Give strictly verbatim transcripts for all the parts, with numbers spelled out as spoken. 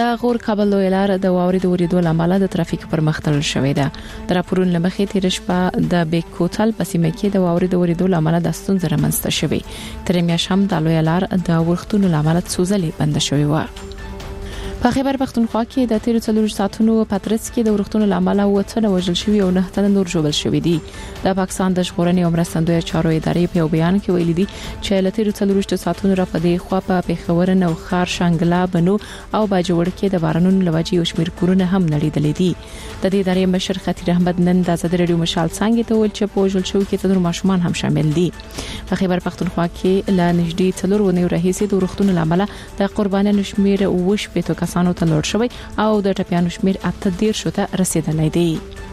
د غور کابل لوی لار د واورې د ورېدو لامل د ترافیک پر مخ تړل شوې ده. د راپورونو لمخې تیر شپه د بیک کوتل په سیمه کې د واورې د ورېدو لامل د ستونزې رامنځته شوې. تر میاشم د لوی لار د ورختونو لامل سوزلې بند شوې و. په خیبر پختونخوا کې د تیر څلور ساعتونو پاترڅ کې د ورختونو لامل وته وژل شوی او نه تن نور جوړل شوی دي. د پاکستان د ژغورنې او مرستندوی چارو ادارې په بیان کې ویلي دي چې ل تیر څلور ساعتونو را پدې خو په پیښور نو خار شانګلا بنو او باجوړ کې د بارانونو لوجي او شمیر کورونه هم نړیدلې دي. د دې ادارې مشر خطیر احمد نن د آزاد رادیو مشال څنګه ته ول چې په وژل شوی کې څلور ماشومان هم شامل دي. په خیبر پختونخوا کې ل نږدې څلور ونیو رئیس د ورختونو لامل د قربانانو شمیر وش په تو کسانو ته لوړ شوی او د ټپیانو شمیر اته ډیر شوته رسیدلی دی.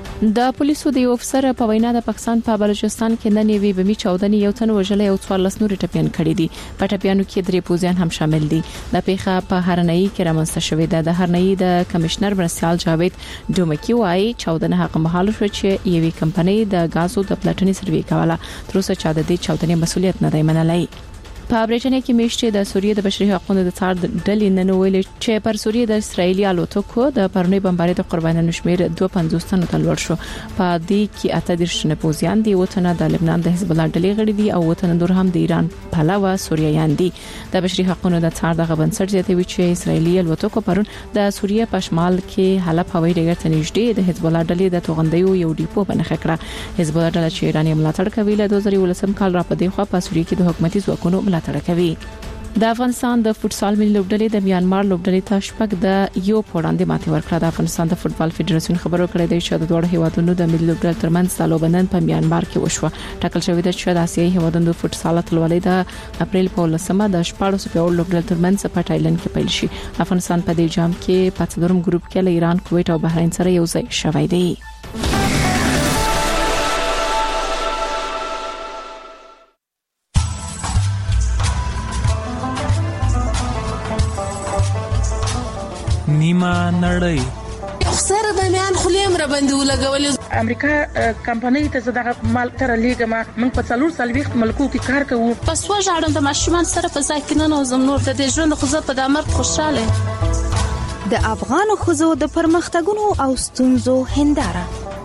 د پولیسو د یو افسر په وینا د پاکستان په بلوچستان کې نن یوې بمی چودنې یو تن وژلې او څوارلس نور ټپیان کړي دي. په ټپیانو کې درې پوزیان هم شامل دي. د پیښه په هرنۍ کې رامنځته شوې ده. د هرنۍ د کمشنر مرسیال جاوید ډومکی وايي چودنه حق مهال شو چې یوې کمپنۍ د غازو د پلاتنی سروي کوله. تر اوسه چا د دې چودنې مسولیت نه دی منلای. په برېټانیا کې میشته د سوریې د بشري حقوقو د څار ډلې نن ویل چې پر سوریې د اسرایلی الوتکو د پرونی بمباري د قربانانو شمیر دوه پنځوس تنو ته لوړ شو. په دې کې اته دیرش نه پوزیان دي، وطن د لبنان د حزب الله ډلې غړي دي او وطن نور هم د ایران پهلوا سوریایان دي. د بشري حقوقو د څار دغه بنسټ زیاتوي چې اسرایلی الوتکو پرون د سوریې په شمال کې حلب هوایي ډګر ته نږدې د حزب الله ډلې د توغندیو یو ډیپو بنخ کړه. حزب الله ډله چې ایرانی ملاتړ کوي له دوه زره ولسم کال را پدې خو په سوریې کې د حکومتي ځواکونو ملاتړ کوي. د افغانستان د فوتسال ملي لوبډلې د میانمار لوبډلې ته شپږ د یو پوړاندې ماتې ورکړه. د افغانستان د فوتبال فدراسیون خبرو کړې ده چې د دوه هیوادونو د ملي لوبډلې ترمنځ د لوبنن په میانمار کې وشوه. ټاکل شوې ده چې د آسیایي هیوادونو د فوتسال اتلولۍ د اپریل په لسمه د شپږ په اول لوبډلې ترمنځ په تایلند کې پیل شي. افغانستان په دې جام کې په څلورم ګروپ کې له ایران، کویت او بحرین سره یو ځای شوی دی. نیمه نړۍ سره د میان خلیم را باندې ولګولې. امریکا کمپنۍ ته زداغه مال تر لیګه ما من په څلور سالويخت ملکو کې کار کوو. پس وژاړم د ماشومان سره په ځای کې نه نوزم نور د ژوند خو زه په دمر خوشاله. د افغان خزو د پرمختګونو او ستونزو هنداره.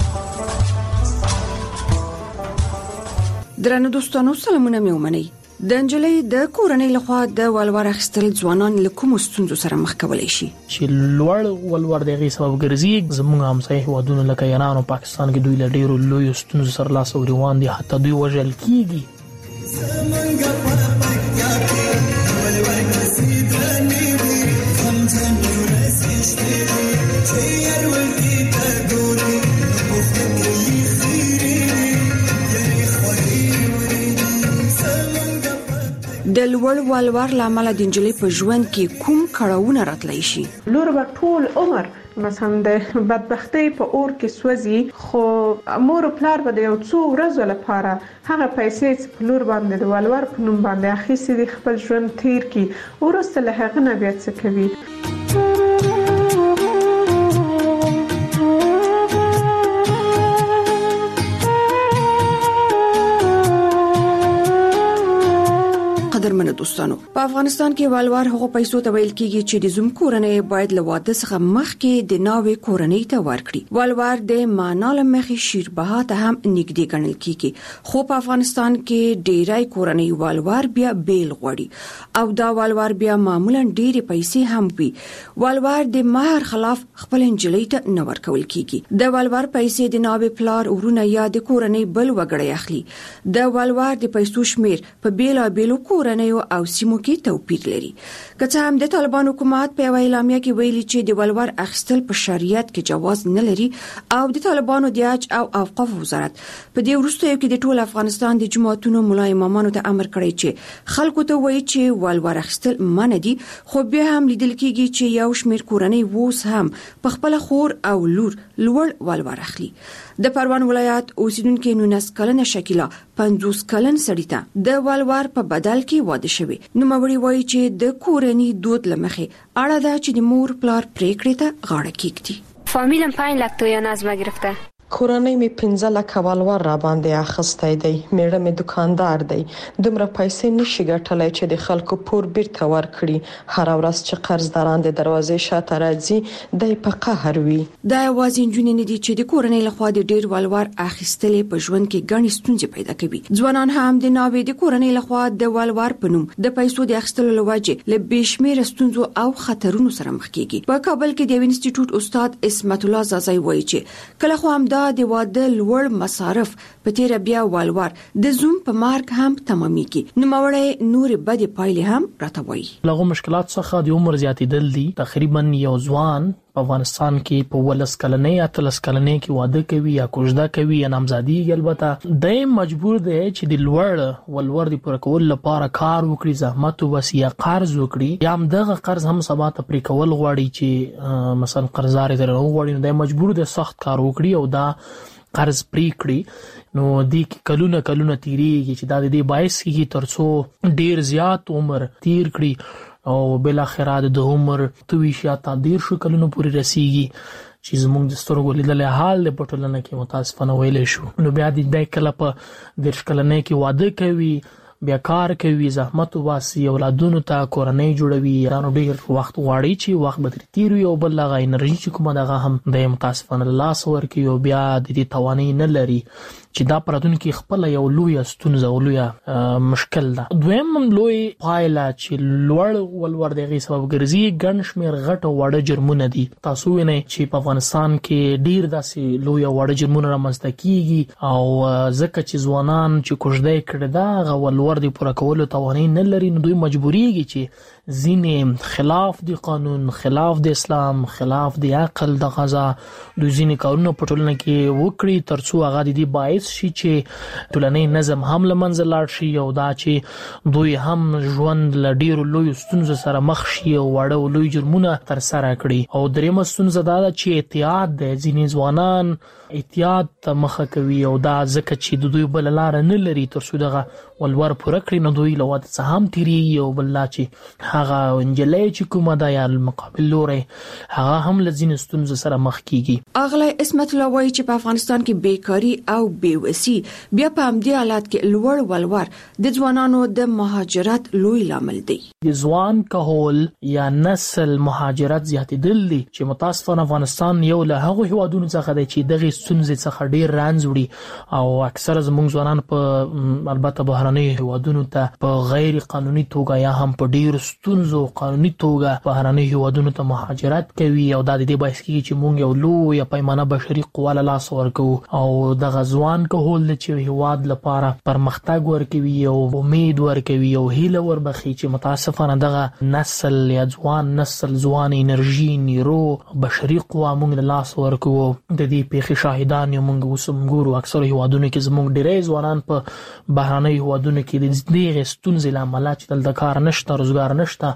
درنو دوستانو سلامونه مې ومنئ. د انجلۍ د کورنۍ لخوا د ولور اخیستل ځوانان له کوم ستونزو سره مخ کولای شي چې لوړ ولور دغه سبب ګرځي. زموږ همسایه هیوادونو لکه ایران او پاکستان کې دوی له ډیرو لوی ستونزو سره لاس او روان دي، حتی دوی وژل کیږي. د لوړ ولور لامل د انجلۍ په ژوند کې کوم کړهونه راتلی شي؟ لور به ټول عمر مثلا د بدبختی په اور کې سوځي، خو مور او پلار به د یو څو ورځې لپاره هغه پیسې چې په لور باندې د ولور په نوم باندې اخیستي دي خپل ژوند تیر کی. ورسته له هغه نه بیا څه کوي؟ قدرمنو دوستانو، په افغانستان کې ولور هغه پیسو ته ویل کیږي چې د زوم کورنۍ باید له واده څخه مخکې د ناوې کورنۍ ته ورکړي. ولور د معنا له مخې شیربها ته هم نږدې ګڼل کیږي، خو په افغانستان کې ډیری کورنۍ ولور بیا بیل غوړي او دا ولور بیا معمولا ډیره پیسې هم وي. ولور د مہر خلاف خپل انجلۍ ته نه ورکول کیږي. د ولور پیسې د ناوې پلار ورونه یا د کورنۍ بل وګړي اخلي. د ولور د پیسو شمیر په بیلا بیلو کورنۍ او سیمو کې توپیر لري. که څه هم د طالبان حکومت په اعلامیه کې ویلي چې د ولور اخیستل په شریعت کې جواز نه لري او د طالبانو د حج او اوقاف وزارت په دې وروستیو کې د ټول افغانستان د جماعتونو ملا امامانو ته امر کړی چې خلکو ته وایي چې ولور اخیستل منع دي، خو بیا هم لیدل کېږي چې یو شمېر کورنۍ ووس هم په خپل خور او لور لوړ ولور اخلي. د پروان ولایت اوسیدونکو نونس کلنه شکیلا پنځوس کلن سړی ته د ولور په بدل کې واده شوی. نو موري وایي چې د کورنۍ دود لمخه اړه ده چې د مور پلار پریکړه ته غاړه کیږي. فامیلم پنج لک تویان از ما گرفته. کورنۍ می پنځه لک والور را باندې اخستای دی، میړه می دکاندار دی، دومره پیسې نشي ګټلای چې د خلکو پور بیرته ورکړي. هر ورځ چې قرضداران د دروازې شاته راځي د په قهر وي. دا یوازې جنونې نه دي چې د کورنۍ لخوا د ډیر والور اخیستلې په ژوند کې ګڼې ستونزې پیدا کوي. ځوانان هم د ناوې د کورنۍ لخوا د والور په نوم د پیسو د اخیستلو لوجه له بشمیر ستونزو او خطرونو سره مخ کیږي. په کابل کې د انسټیټیوټ استاد اسمت الله زازای وایي چې کله خو هم دا د واده لوړ مصارف په تیر بیا والور د زوم په مارک هم تمامېږي. نو مورې نور بد پایلې هم راتوي. لغو مشکلات څخه د عمر زیاتېدل دي. تقریبا یو ځوان په افغانستان کې په ولس کلنې یا تلس کلنې کې واده کوي یا کوژده کوي یا نامزادي. البته د مجبور دی چې د لوړ ولور د پر کول لپاره کار وکړي، زحمت وباسي یا قرض وکړي، یا هم دغه قرض هم سبا ته پرې کول غواړي چې مثلا قرضدار یې درنه غواړي، نو د مجبور دی سخت کار وکړي او دا قرض پرې کړي. نو د کلونه کلونه تیریږي چې دا د دې باعث کیږي ترڅو ډیر زیات عمر تیر کړي او بل اخره د عمر تویش یا تدیر شو کلونو پورې رسیږي چې زموږ د سترګو لیدل حال د پټولنه کې متاسفانه ویلې شو. نو بیا د کله په د شکلنې کې واده کوي، بیا کار کوي، زحمت وباسي، اولادونو ته کورنۍ جوړوي، رانو ډیر وخت غواړي چې وخت به تیر وي او بل هغه انرژي چې کومه دغه هم د متاسفانه لاس ورکي او بیا د دې توانې نه لري چې دا پردون کې خپل یو لوی ستونزه او لوی مشکل ده. دویم لوی پایله چې لوړ ولور دغه سبب ګرځي ګڼ شمیر غټ او وړ جرمونه دي. تاسو وینئ چې په افغانستان کې ډیر داسې لوی او وړ جرمونه رامنځته کیږي او ځکه چې ځوانان چې کوژده کړي دا غو ولور دی پوره کولو توانې نه لري، نو دوی مجبوریږي چې ځینې خلاف دی قانون، خلاف د اسلام، خلاف د عقل د غذا دوی ځینې کارونه په ټولنه کې وکړي ترڅو هغه د دې باعث شي چې ټولنې نظم هم لمنځه لاړ شي او دا چې دوی هم ژوند له ډیرو لوی ستونزو سره مخ شي او واړه او لوی جرمونه تر سره کړي. او دریمه ستونزه دا ده چې احتیاط دی. ځینې ځوانان احتیاط ته مخه کوي او دا ځکه چې د دوی بل لار نه لري ترڅو دغه ولور پوره کړي، نو دوی له واده څخه هم تیریږي او بل لا چې هغه انجلۍ چې کومه ده یا مقابل لوري هغه هم له ځینې ستونزو سره مخ کیږي. اغلی اسمت الله وایي چې په افغانستان کې بیکاری او بیوسي بیا په همدې حالات کې لوړ ولور د ځوانانو د مهاجرت لوی لامل دی. د ځوان کهول یا نسل مهاجرت زیاتېدل دي چې متاسفانه افغانستان یو له هغو هیوادونو څخه دی چې دغه ستونزې څخه ډیر رنځ وړي او اکثره زموږ ځوانان په البته بهرنۍ هیوادونو ته په غیر قانوني توګه یا هم په ډیر ستونزو قانوني توګه بهرنۍ هیوادونو ته مهاجرت کوي او دا د دې باعث کیږي چې موږ یو لوی پیمانه بشري قوا له لاس ورکو او دغه ځوان کهول چې هیواد لپاره پرمختګ ورکوي او امید ورکوي او هیله وربخي چې متاسفانه دغه نسل یا ځوان نسل ځوان انرژي نیرو بشري قوا موږ له لاس ورکو. د دې پیښې شاهدان یو موږ وسم ګورو اکثر هیوادونو کې زموږ ډیری ځوانان په بهرنۍ هیوادونو کې د دې ستونزې لامل چې دلته کار نشته، روزګار نشته،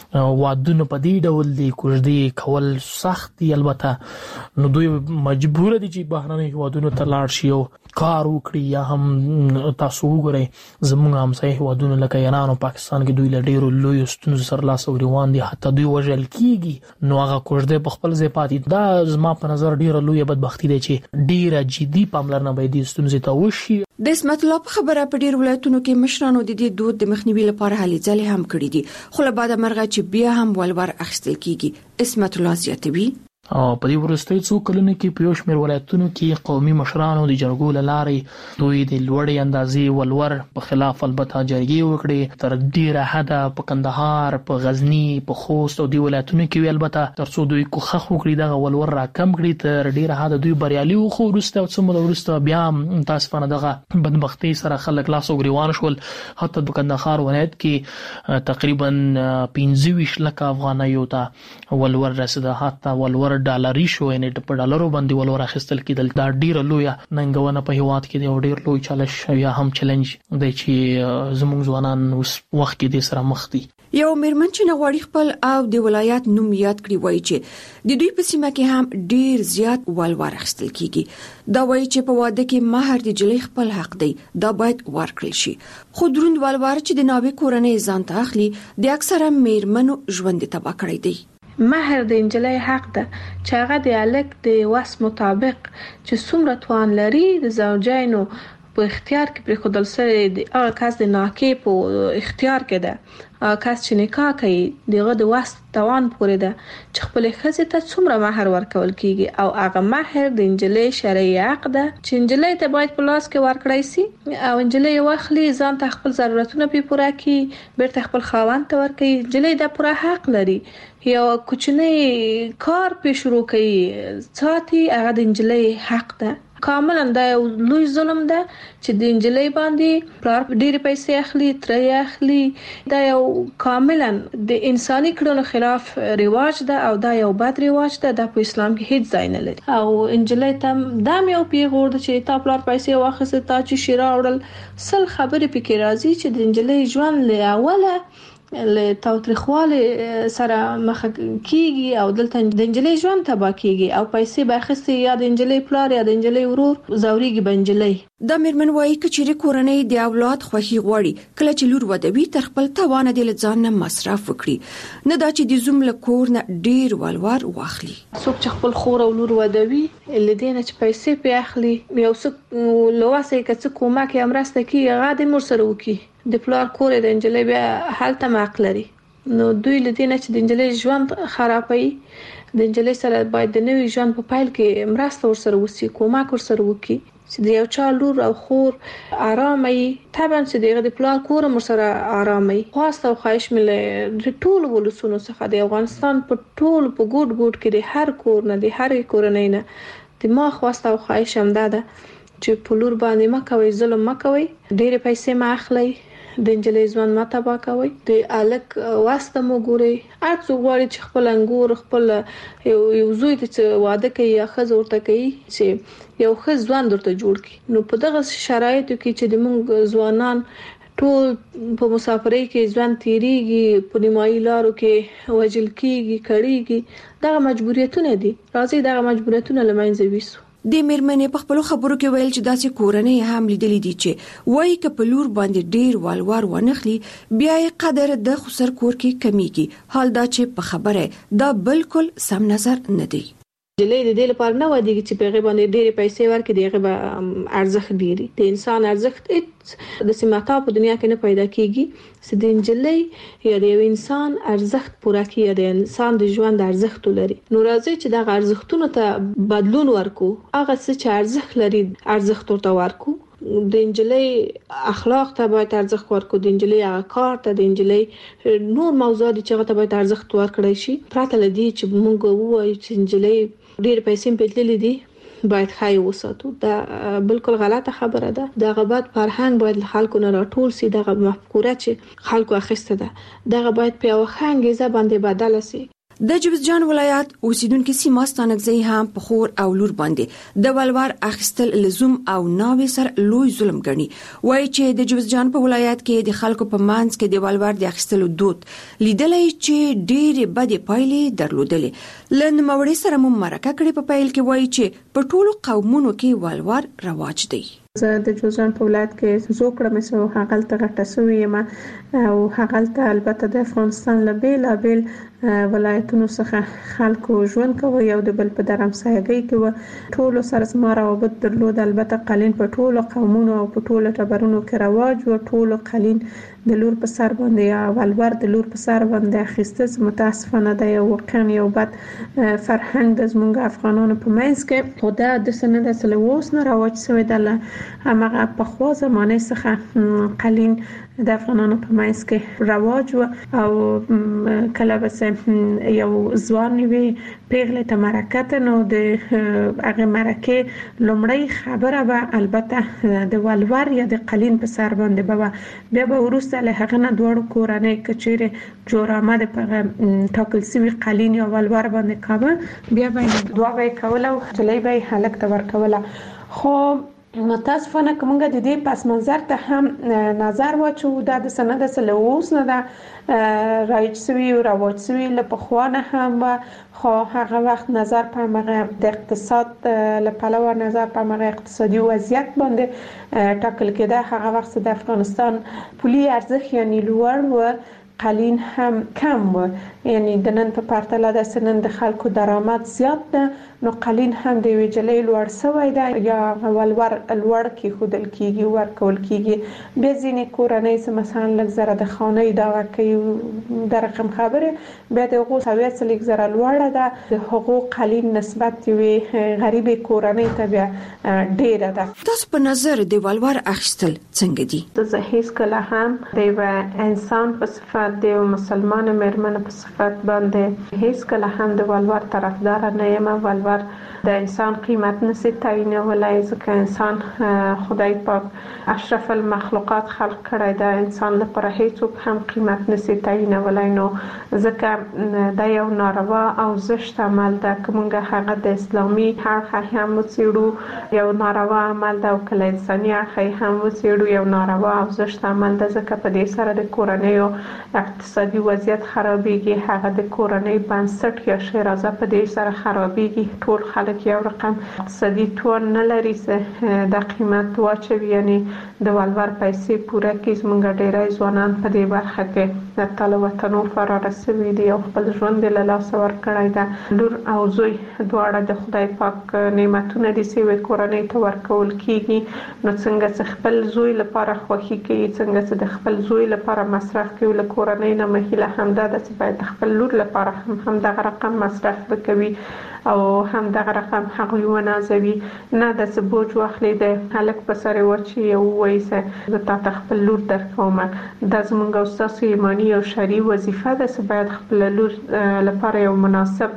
وادونه په دې ډول دي، کوژدې کول سخت دي. البته نو دوی مجبور دي چې بهرنۍ هیوادونو ته لاړ شي او کار وکړي. یا هم تاسو وګورئ زموږ همسایه هیوادونه لکه ایران او پاکستان کې دوی له ډیرو لوی ستونزو سره لاس او ګریوان دي، حتی دوی وژل کیږي. نو هغه کوژدې په خپل ځای پاتې. دا زما په نظر ډیره لوی بدبختی ده چې ډیره جدي پاملرنه باید دې ستونزې ته وشي. د اسمت الله په خبره په ډیر ولایتونو کې مشرانو د دې دود د مخنیوي لپاره هلې ځلې هم کړې دي، خو له بعد مرغه چې بیا هم ولور اخیستل کیږي. اسمت الله زیاتوي او په دې وروستۍ څو کلونو کې په یو شمېر ولایتونو کې قومي مشرانو د جرګو له لارې دوی د لوړې اندازې ولور په خلاف البته جرګې وکړې تر ډیره حده په کندهار، په غزنی، په خوست او د ولایتونو کې البته ترڅو دوی کوښښ وکړي دغه ولور راکم کړي تر ډیره حده دوی بریالي وو. خو وروسته څو موده وروسته بیا متاسفانه دغه بدبختۍ سره خلک لاس او ګریوان شول. حتی د کندهار ولایت کې تقریبا پنځه ویشت لکه افغانیو ته ولور رسیده، حتی ولور ډالري شو، یعنی په ډالرو باندې ولور اخیستل کېدل. دا ډیره لوی ننګونه په هیواد کې دی او ډیر لوی چالش یا هم چیلنج دی چې زموږ ځوانان اوس وخت کې د سره مخ دي. یو میرمن چې نغواړي خپل او د ولایت نوم یاد کړي وایي چې د دوی په سیمه کې هم ډیر زیات ولور اخیستل کیږي. دا وایي چې په واده کې مہر د جلۍ خپل حق دی، دا باید ورکړل شي. خو دروند ولور چې د ناوې کورنۍ ځان ته اخلي د اکثره میرمنو ژوند تباہ کړی دی. مہر د انجلۍ حق ده چې هغه د الک د وس مطابق چې څومره توان لري د زوجینو په اختیار کې پرې خودل سره د هغه کس د ناکې په اختیار کې ده، هغه کس چې نکاح کوي دغه د وس توان پورې ده چې خپل ښځې ته څومره مہر ورکول کیږي او هغه مہر د انجلۍ شرعي حق ده چې انجلۍ ته باید په لاس کې ورکړی سي او انجلۍ واخلي ځان ته خپل ضرورتونه په پوره کړي، بیرته خپل خاوند ته ورکړي. انجلۍ د پوره حق لري یو کوچنی کار په شروع کوي ساتي، هغه د انجلۍ حق ده. کاملا دا یو لوی ظلم ده چې د انجلۍ باندې پلار ډېرې پیسې اخلي، ترې اخلي. دا یو کاملا د انساني کړنو خلاف رواج ده او دا یو بد رواج ده، دا په اسلام کې هیڅ ځای نه لري. او انجلۍ ته دا یو پیغور ده چې تا پلار پیسې واخیسته، تا چې شیرا وړل، سل خبرې پکې راځي چې د انجلۍ ژوند له اوله له تاوتریخواله سره مخ کیږي او دلته د انجلۍ ژوند تباہ کیږي او پیسې باخستې یا د انجلۍ پلار یا د انجلۍ ورور زوريږي بنجلۍ. د میرمن وايي چې کورنۍ د اولاد خوښي غواړي، کله چې لور ودوي تر خپل توان د لځان نه مصرف وکړي، نه دا چې د زوم له کور نه ډیر ولور واخلي. څوک چې خپل خور او لور ودوي لدینه چې پیسې په اخلي یو څوک لواسه کڅ کومه کې امرسته کی غاده مر سره وکي د پلار کور د انجلۍ بیا حالت ماق لري، نو دوی لدینه چې د انجلۍ ژوند خرابوي، د انجلۍ سره باید د نوې ژوند په پایل کې مرسته ورسره وسی، کومک ورسره وکي چې د یو چا لور او خور آرامي. طبعا چې دغه د پلار کور مر سره آرامي. خواسته او خواهش مله د ټول ولسونو څخه د افغانستان په ټول په ګډ ګډ کې د هر کور نه د هر کورنۍ نه د ما خواسته او خواهش هم ده چې په لور باندې مکوي، ظلم مکوي، ډېر پیسې ما اخلي، د انجلۍ ژوند ما تباہ کوي، د الک واسطه مو ګوري. ارڅو غواړي چې خپل انګور خپل یو زوی ته واده کوي یا خزه ورته کوي چې یو خز ژوند ورته جوړ کړي. نو په دغه شرایطو کې چې د موږ ځوانان ټول په مسافرۍ کې ژوند تیریږي، په نیمایي لارو کې وجل کیږي، کړيږي، دغه مجبوریتونه دي. راځي دغه مجبوریتونه لمنځه ویسو. د میرمنې په خپل خبرو کې ویل چې داسې کورنۍ هم لیدلې دي چې وایي ک په لور باندې ډیر والوار ونخلي بیا یې قدر د خسر کور کې کمیږي. حال دا چې په خبره دا بالکل سم نظر نه دی. جلې د دې لپاره نه ودیږي چې په غیبه ډېرې پیسې ورکړي، دغه به ارزښت ډېری د انسان ارزښت د سیماتا په دنیا کې نه پیدا کیږي چې د انجلۍ یا د یو انسان ارزښت پوره کیږي، د انسان د ژوند ارزښت لري. نو راځي چې دغه ارزښتونو ته بدلون ورکو، هغه څه چې ارزښت لري ارزښت ورته ورکو. د انجلۍ اخلاق ته باید ارزښت ورکو، د انجلۍ هغه کار ته، د انجلۍ نور موضوعات چې هغه ته باید ارزښت ورکړی شي. پرته لدی چې موږ ووایو چې انجلۍ ډېر پیسې په تللې دي باید خای وساتو، دا بالکل غلطه خبره ده. د غبط فرهنګ باید خلکو نه راټول سي، دغه مفکوره چې خلکو اخیسته ده دغه باید په یو خنګیزه باندې بدل سي. د جوزجان ولایت اوسیدونکو سیمه ستانګزي هم په خور او لور باندې د ولور اخیستل لزوم او ناوي سر لوی ظلم ګڼي. وایي چې د جوزجان په ولایت کې د خلکو په مانځ کې د ولور د اخیستلو دود لیدلې چې ډېرې بدې پایلې درلودلې. لن موري سره مو مرکه کړې په پایل کې وایي چې په ټولو قومونو کې ولور رواج دی. زه د جوزجان په ولایت کې زوکړه مې سو هغلته غټه سوې یم او هغلته البته د افغانستان له بیلابیل ولایتونو څخه خلکو ژوند کوي او د بل په درمسایګۍ کې و ټولو سره زما روابط درلود. البته قالین په ټولو قومونو او په ټولو ټبرونو کې رواج و. ټولو قالین د لور په سر باندې یا ولور د لور په سر باندې اخیسته متاسفانه د یو واقعا یو بد فرهنګ د زمونږ افغانانو په منځ کې خو دا د سند اصل اوس نه رواج شوی دی. هغه په خوا زمانه څخه قالین د افغانانو په منځ کې رواج و او کله بس یو ځوان وی پیغله ته مرکه نو د هغه مرکه لومړی خبره به البته د ولور یا د قالین په سر باندې به بیا به ورسته له هغه نه دوړو کورنۍ کچېره جوړ آمده په ټاکل سوي قالین یا ولور باندې کاوه بیا به دوه به کوله او چلای به هلک ته ورکوله. خو متاسفانه کومه د دې پس منظر ته هم نظر واچو دا د سند سره اوس نه دا رایج سوي او رواج سوي له پخوانه هم خو هغه وخت نظر په مغه د اقتصاد له پلوه نظر په مغه اقتصادي وضعیت باندې ټاکل کېده. هغه وخت د افغانستان پولي ارزښت یعنی لوړ و قالین هم کم و یعنی د نن په پرتله د سنن د خلکو درآمد زیات ده، نو قالین هم د ویجلې لوړ سوی ده یا ولور لوړ کې خودل کیږي ورکول کیږي. به ځینې کورنۍ چې مثلا لږ زره د خانه دا کوي د رقم خبره بیا د هغو سویه څه لږ زره لوړه ده، د هغو قالین نسبت یوې غریبې کورنۍ ته بیا ډیره ده. تاسو په نظر د ولور اخیستل څنګه دي؟ زه هیڅ کله هم د یو انسان په صفت د مسلمان مېرمن په صفت باندې هیڅ کله هم د ولور طرفدار نه یم. ولور د انسان قیمت نشي تعیینولای، ځکه انسان خدای پاک اشرف المخلوقات خلق کړی دا انسان لپاره هیڅوک هم قیمت نشي تعیینولای، نو ځکه دا یو ناروا او زشت عمل ده. کومه هغه د اسلامي اړخ هم وڅېړو یو ناروا عمل ده، او کله انساني اړخ هم وڅېړو یو ناروا او زشت عمل ده، ځکه په دې سره د کورنۍ اقتصادي وضعیت خرابېږي، هغه د کورنۍ بنسټ یا شیرازه په دې سره خرابېږي. ټول خلک یو رقم اقتصادي توان نه لري چې د قیمت واچوي، یعنی د ولور پیسې پوره کړي. زموږ ډېری ځوانان په دې برخه کې د تل وطنو فراره شوي دي او خپل ژوند له لاسه ورکړی ده. لور او زوی دواړه د خدای پاک نعمتونه دي چې کورنۍ ته ورکول کیږي، نو څنګه چې خپل زوی لپاره خوښي کوي، څنګه چې د خپل زوی لپاره مصرف کوي، له کورنۍ نه مهیله همدا ده چې باید د خپل لور لپاره هم هم دغه رقم مصرف وکوي او هم دغه رقم هغوی ونازوي. نه د څه بوج واخلي د هلک په سر وچی او وایي چې زه تاته خپل لور درکوم. دا زموږ او ستاسو ایماني او شرعي وظیفه ده چې باید خپل لور لپاره یو مناسب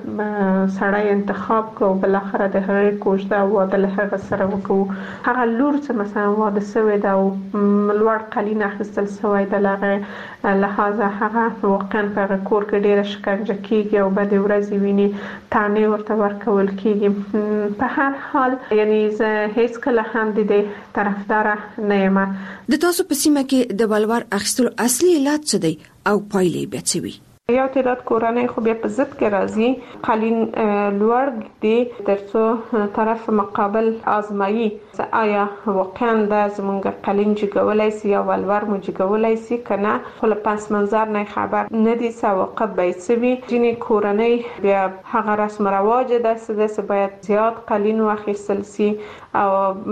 سړی انتخاب کړو، بلاخره د هغې کوژده او واده له هغه سره وکړو. هغه لور چې مثلا واده شوې ده او لوړ قالین اخیستل شوی ده، له هغې لحاظه هغه واقعا په هغه کور کې ډېره شکنجه کیږي او بدې ورځې ویني، طعنې ورته ورکول کیږي. په هر حال یعنی زه هیڅ کله هم د دې طرفدار نه یم. د تاسو په سیمه کې د ولور اخیستلو اصلي علت څه دی او پایلې به څه وي؟ یو تعداد کورنۍ خو بیا په ضد کې راځي، قالین لوړ دي ترڅو طرف مقابل آزمایي آیا واقعا دا زمونږ قالین جګولای سي یا ولور مو جګولای سي کنه، خو له پس منظر نه خبر نه دي سواقب به سوي. ځینې کورنۍ بیا هغه رسم رواج ده چې باید زیات قالین واخیستل سي، او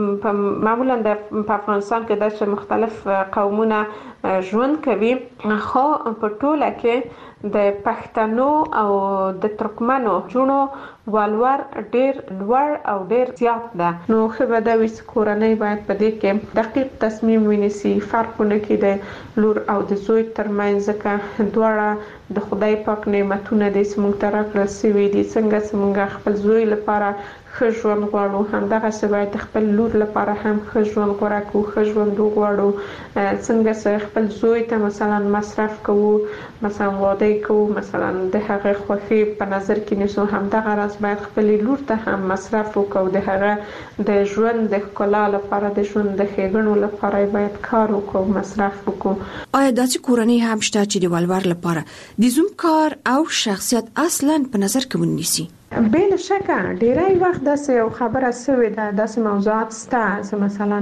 معمولا د افغانستان کې د مختلف قومونه ژوند کوي، خو په ټوله کې د پښتنو او د ترکمنو جونو ولور ډیر لوړ او ډیر زیات ده. نو خو به د ویس کورنۍ باید په دې کې دقیق تصمیم ونیسي، فرقونه کې د لور او د زوی ترمنځ، ځکه دواړه د خدای پاک نعمتونه دي چې موږ ته راکړل شوي دي. څنګه چې موږ خپل زوی لپاره ښه ژوند غواړو، همدغسې باید د خپل لور لپاره هم ښه ژوند غوره کړو، ښه ژوند وغواړو. څنګه چې خپل زوی ته مثلا مصرف کوو، مثلا واده کوو، مثلا د هغې خوښي په نظر کې نیسو، همدغه راز باید خپل لور ته هم مصرف وکړو، د هغه د ژوند د ښکلا لپاره، د ژوند د ښېګڼو لپاره باید کار وکړو، مصرف وکړو. آیا داسې کورنۍ هم شته چې د ولور لپاره د زوم کار او شخصیت اصلا په نظر کې ونیسي؟ بلا شکه ډیری وخت داسې یو خبره سوې ده، داسې موضوعات شته چې مثلا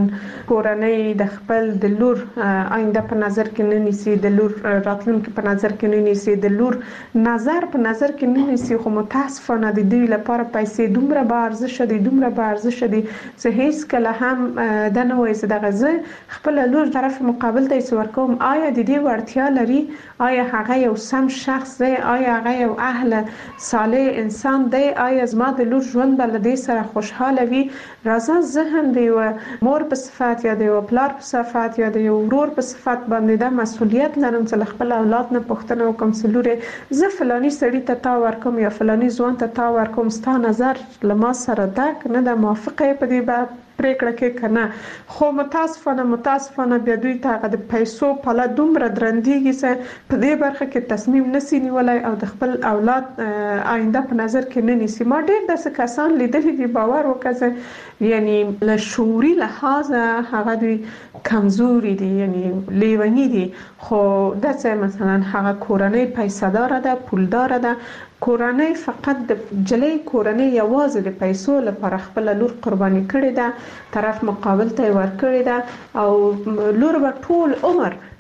کورنۍ د خپل د لور آینده په نظر کې نه نیسي، د لور راتلونکي په نظر کې نه نیسي، د لور نظر په نظر کې نه نیسي، خو متاسفانه د دوی لپاره پیسې دومره به ارزښت دي، دومره به ارزښت دي چې هیڅ کله هم دا نه وایي چې دغه زه خپل لور طرف مقابل ته یې ورکوم آیا د دې وړتیا لري، آیا هغه یو سم شخص دی، آیا هغه یو اهل صالح انسان دی، آیا زما د لور ژوند به له دې سره خوشحاله وي. راځه زه هم د یو مور په صفت یا د یو پلار په صفت یا د یو ورور په صفت باندې دا مسؤلیت لرم چې له خپل اولاد نه پوښتنه وکړم چې لورې زه فلاني سړي ته تا ورکوم یا فلاني ځوان ته تا ورکوم، ستا نظر له ما سره ده که نه ده، موافقه یې په دې پریکړه کې کنه. خو متاسفانه متاسفانه بیا دوی ته هغه د پیسو پله دومره درندېږي چې په دې برخه کې تصمیم نسی نیولای او د خپل اولاد آینده په نظر کې نه نیسي. ما ډېر داسې کسان لیدلي دي، باور وکړه، یعنی له شعوري لحاظه هغه دوی کمزوري دي، یعنی لیونی دي، خو داسې مثلا هغه کورنۍ پیسه داره ده، پولداره ده، کورنۍ فقط د جلۍ کورنۍ یوازې د پیسو لپاره خپل لور قرباني کړې ده، طرف مقابل ته ورکړې ده او لور به ټول عمر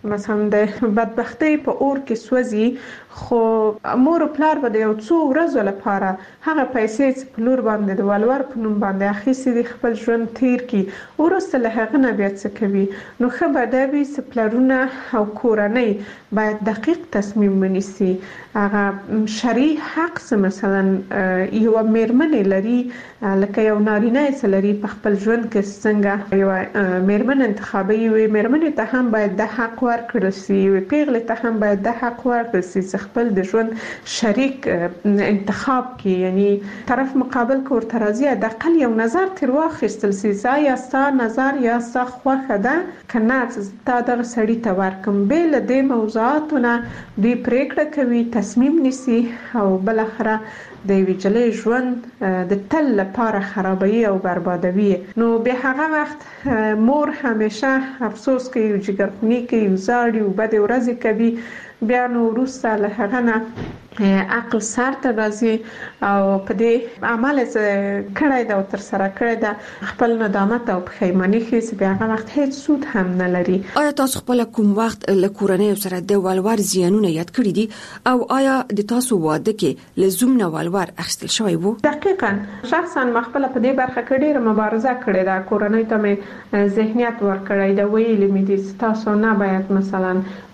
مثلا د بدبختی په اور کې سوځي، خو مور او پلار به د یو څو ورځې لپاره هغه پیسې چې په لور باندې د ولور په نوم باندې اخیستي دي خپل ژوند تیر کی، ورسته له هغه نه بیا څه کوي. نو ښه به دا وي چې پلرونه او کورنۍ باید دقیق تصمیم ونیسي. هغه شرعي حق څه مثلا یو میرمنې لري لکه یو نارینه چې لري په خپل ژوند کې څنګه یو میرمن انتخابي وي، میرمنې ته هم باید د حق ورکړل شي، پیغلې ته هم باید د حق ورکړل شي چې خپل د ژوند شریک انتخاب کې، یعنی طرف مقابل کو ورته راځي د اقل یو نظر تر واخیستل شي چې یا ستا نظر یا ستا خوښه ده کنه تا دغه سړی ته ورکم. به له دې موضوعاتونه دوی پریکړه کوي، تصمیم نیسي او بل اخره د ویجلې ژوند د تل لپاره خرابوي او بربادوي. نو به هغه وخت مور همیشه افسوس کوي، جګرخونی کوي، زاړي او بد ورځې کوي. بیا نو وروسته له هغه نه عقل سر ته راځي او په دې عمل چې کړی دا او تر سره کړی دا خپل ندامت او پښیماني ښیي، بیا هغه وخت هیڅ سود هم نه لري. آیا تاسو خپل کوم وخت له کورنۍ سره د ولور زیانونه یاد کړی دي او آیا د تاسو واده کې لزوم نه ولور اخیستل شوی وو؟ دقیقاً شخصا ما خپل په دې برخه کې ډېره مبارزه کړې ده. کورنۍ ته مې ذهنیت ورکړی دا ویلې مې دي تاسو نه باید مثلا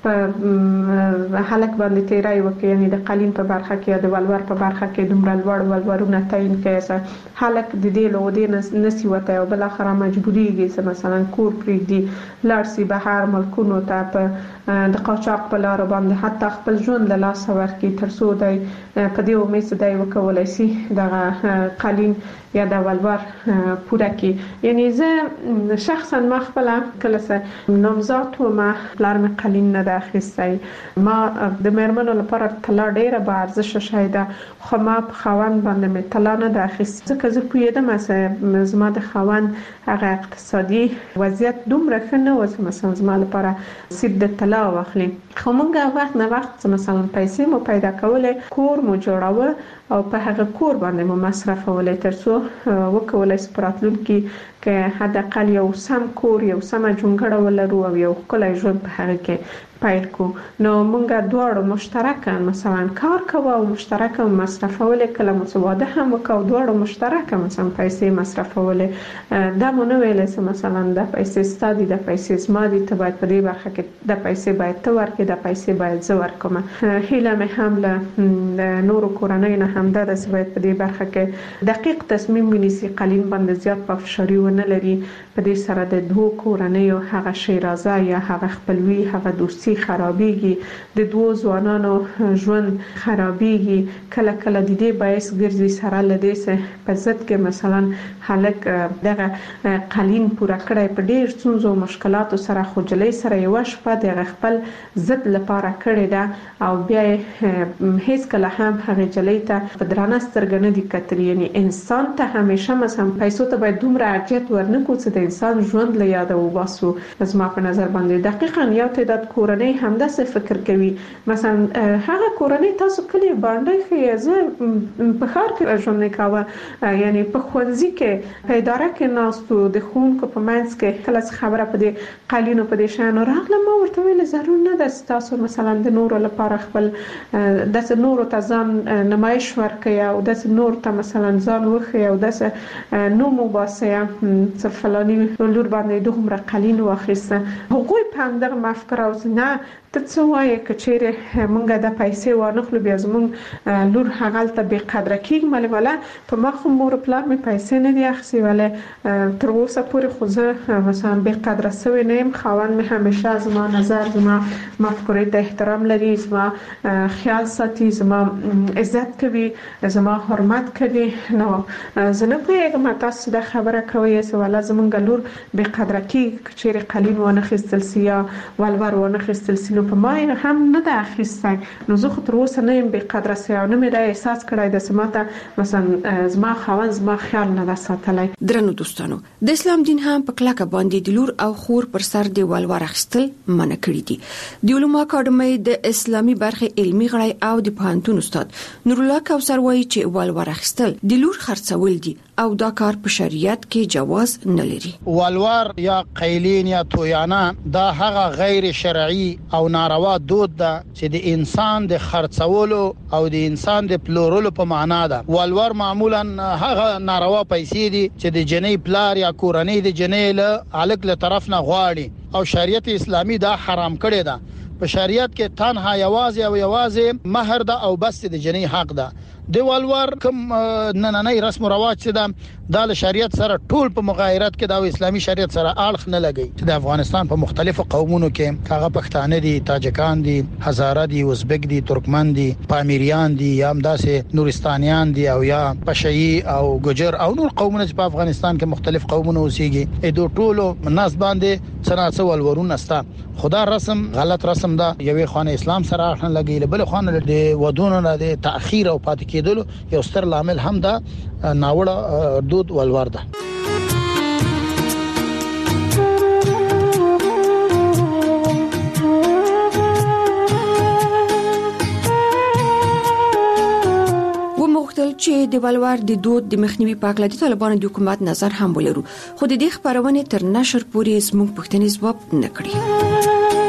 په هلک باندې تیرای وکړي، یعنی د قالین په برخه کې یا د ولور په برخه کې دومره لوړ ولورونه تعیین کړي. هلک د دې لودې نسی وته او بل اخر مجبوریږي چې مثلا کور پریږدي لاړ شي بهر ملکونو ته په د قاچاق په لار باندې حتی خپل ژوند له لاس ورکړي تر څو دی په دې امید چې دی وکولای شي دغه قالین یا د ولور پوره کړي. یعنی زه شخصا ما خپل کله څه نامزاد وم پلار مې قالین نه اخیستی. ما د میرمنو لپاره طلا ډیره با ارزش شوی ده، خو ما په خاوند باندې مې طلا نه ده اخیستې ځکه زه پوهېدم چې زما د خاوند هغه اقتصادي وضعیت دومره ښه نه و چې مثلا زما لپاره سیب د طلا واخلي. خو موږ وخت نه وخت مثلا پیسې مو پیدا کولې، کور مو جوړاوه او په هغه کور باندې مو مصرفولې تر څو وکولای شو په راتلونکي کې حداقل یو سم کور، یو سمه جونګړه ولرو او یو ښکلی ژوند په هغه کې پیل کو. نو موږ دواړو مشترکاً مثلا کار کوو او مشترکاً مصرفولې، کله مو څه واده هم وکړو دواړو مشترکاً مثلا پیسې مصرفولې. دا مو نه ویلی چې مثلا د پیسې ستا دي د پیسې زما دي، ته باید په دې برخه کې د پیسې باید ته ورکړې، د پیسې باید زه ورکوم. هیله مې هم له نورو کورنیو نه همدا ده چې باید په دې برخه کې دقیق تصمیم ونیسي، قالین باندې زیات پافشاري ونه لري. په دې سره د دوه کورنیو هغه شیرازه یا هغه خپلوي هغه دوستي خرابېږي، د دوه ځوانانو ژوند خرابېږي. کله کله د دې باعث ګرځي سره لدې سه په ضد کې مثلا هلک دغه قالین پوره کړی په ډېر ستونزو او مشکلاتو سره، خو جلۍ سره یوه شپه د خپل ضد لپاره کړې ده او بیا هیڅ کله هم هغه جلۍ ته په درانه سترګه نه دي کتلي. یعنی انسان ته همیشه مثلا پیسو ته باید دومره ارجحیت ورنکړو چې د انسان ژوند له یاده وباسو. زما په نظر باندې دقیقاً یو تعداد کورنۍ همداسې فکر کوي. مثلا هغه کورنۍ تاسو کلی باندې خو زه په ښار کې ژوند کاوه، یعنی په ښوونځي کې په اداره کې ناستو د ښوونکو په منځ کې کله خبره په دې قالینو په دې شیانو راغله، ما ورته ویل ضرور نه ده تاسو مثلا د نورو لپاره خپل د نورو ته ځان نمایش ورکړئ او د نورو ته مثلا ځان وښیئ او د نوم وباسئ چې فلاني لور باندې دومره قالین واخیسته. هغوی په همدغه مفکوره اوس نه ته څه وایې که چیرې موږ د پیسې وانخلو بیا زموږ لور هغلته بې قدره کېږي. مالې والا په ما خو مور پلار مې پیسې نه دي اخیستې، ولې تر اوسه پورې خو زه مثلا بې قدره سوې نه یم. خاوند مې همیشه زما نظر زما مفکورې ته احترام لري، زما خیال ساتي، زما عزت کوي، زما حرمت کوي. نو زه نه پوهېږم تاسو دا خبره کوئ چې والا زموږ لور بې قدره کېږي که چیرې قالین وانخیستل سي یا ولور وانخیستل سي. نو په ما هم نه ده اخیستی. نو زه خو تر اوسه نه یم بې قدره سوی او نه مې دا احساس کړی ده چې ماته مثلا زما خاوند زما خیال نه ده ساتلی. درنو دوستانو، د اسلام دین هم په کلکه باندې د لور او خور پر سر د ولور اخیستل منع کړی دي. د علومو اکاډمۍ د اسلامي برخې علمي غړی او د پوهنتون استاد نور الله کوثر وایي چې ولور اخیستل د لور خرڅول دي او دا کار په شریعت کې جواز نه لري. والوار یا قیلین یا تویانا دا هغه غیر شرعي او ناروا دود ده چې د انسان د خرڅولو او د انسان د پلورلو په معنا ده. والوار معمولا هغه ناروا پیسې دي چې د جنې پلار یا کورنۍ د جنې له الګ له طرف نه غواړي او شریعت اسلامي دا حرام کړی ده. په شریعت کې تنها یوازې او یوازې مہر ده او بس د جنې حق ده. د والوار کوم نننۍ رسم او رواج چې ده د شریعت سره ټول په مغایرت کې د اسلامي شریعت سره اړخ نه لګي. چې د افغانستان په مختلفو قومونو کې هغه پښتانه دي، تاجکان دي، هزاره دي، ازبک دي، ترکمن دي، پامیریان دي، یا هم داسې نورستانیان دي او یا پشهي او ګجر او نور قومونه چې په افغانستان کې مختلف قومونه اوسېږي. اې دوه ټولو ناس باندې څنګه ولورونه ستا خدا رسم غلط رسم ده. یوې خانه اسلام سره اړخ نه لګي، بل خانه د ودونو نه د تاخير او پات کېدلو یو ستر لامل هم ده ناوړه دود والوار ده. ومختل چې د والوار د دود د مخنیوي په اړه د طالبانو د حکومت نظر هم ولرو، خو د دې خبرونه تر نشر پورې زموږ پښتني ځواب نه کړی.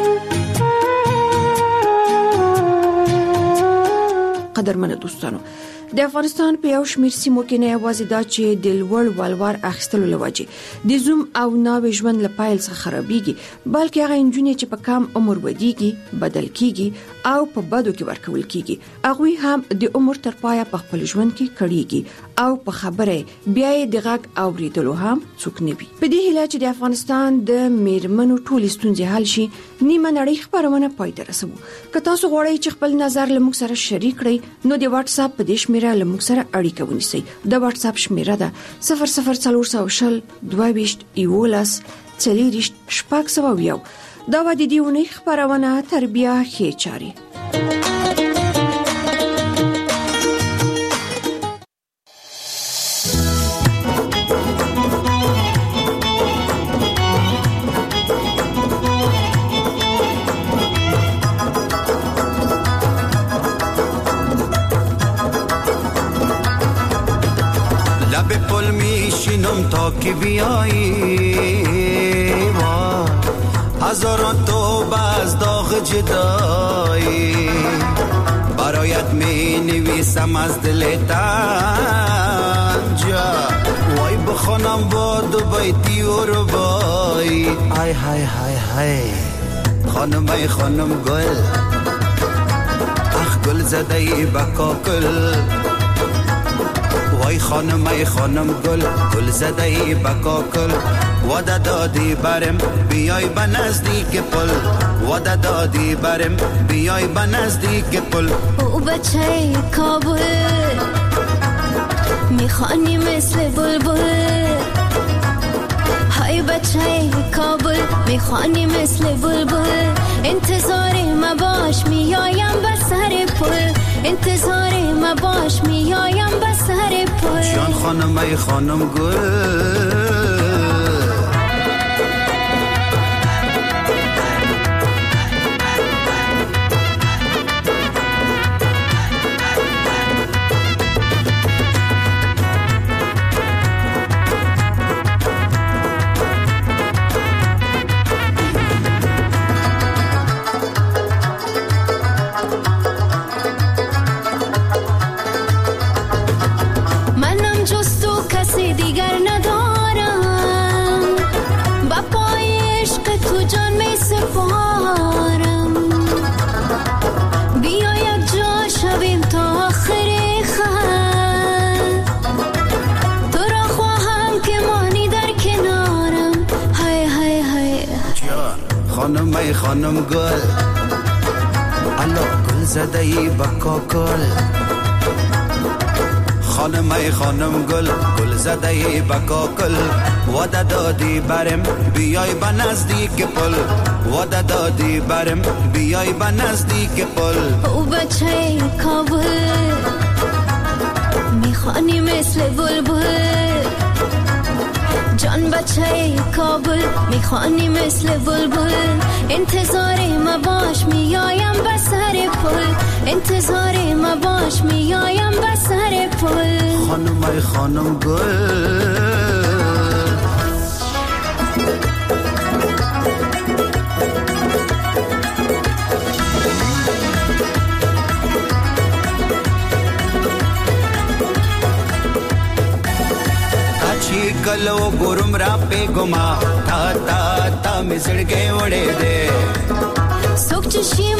قدرمنو دوستانو، د افغانستان په یو شمېر سیمو کې نه یوازې دا چې د لوړ والوار اخیستلو لوجې د زوم او ناوې ژوند له پیل څخه خرابېږي، بلکې هغه نجونې چې په کم عمر ودیږي، بدل کیږي او په بدو کې ورکول کیږي، هغه هم د عمر تر پایه په خپل ژوند کې کړيږي او په خبره بیا یې د غږ اوریدلو هم څوک نه وي. په دې هیله چې د افغانستان د میرمنو ټول ستونزې حل شي، نیمه نړۍ خبرونه پای ته رسوو. که تاسو غواړئ چې خپل نظر له موږ سره شریک کړئ نو د واتس اپ په دې شمیره له موږ سره اړیکه ونیسئ. د واتس اپ شمیره ده صفر صفر څلور سوه شل دوه ویشت یولس څلوېښت شپږ سوه یو. دا و د دې اونۍ خبرونه تربیه ښې چارې. تا که بیایی هزاران توبه از داغ جدایی برایت می نویسم از دل تنجا وای بخونم با دو بیتی و ربایی های های های های خانم ای خانم گل اخ گل زده ای بکاکل وای خانم ای خانم گل گل زده ای بکاکل وعده دادی برم بیای به نزدیک پل وعده دادی برم بیای به نزدیک پل او بچه کابل میخوانی مثل بلبل های بچه کابل میخوانی مثل بلبل انتظار ما باش میایم به سر پل انتظار ما باش میایم به سر پل جان خانم ای خانم گل خانم ای خانم گل الله گل زده ای بکاکل خانم ای خانم گل گل زده ای بکاکل وعده دادی برم بیای به نزدیک پل وعده دادی برم بیای به نزدیک پل او بچه کابل میخوانی مثل بلبل جان بچه کابل میخوانی مثل بلبل انتظار ما باش میایم به سر پل انتظار ما باش میایم به سر پل خانم ای خانم گل कलो गुरुम रापे गुमा था था था मिसड़ के उड़े दे सुख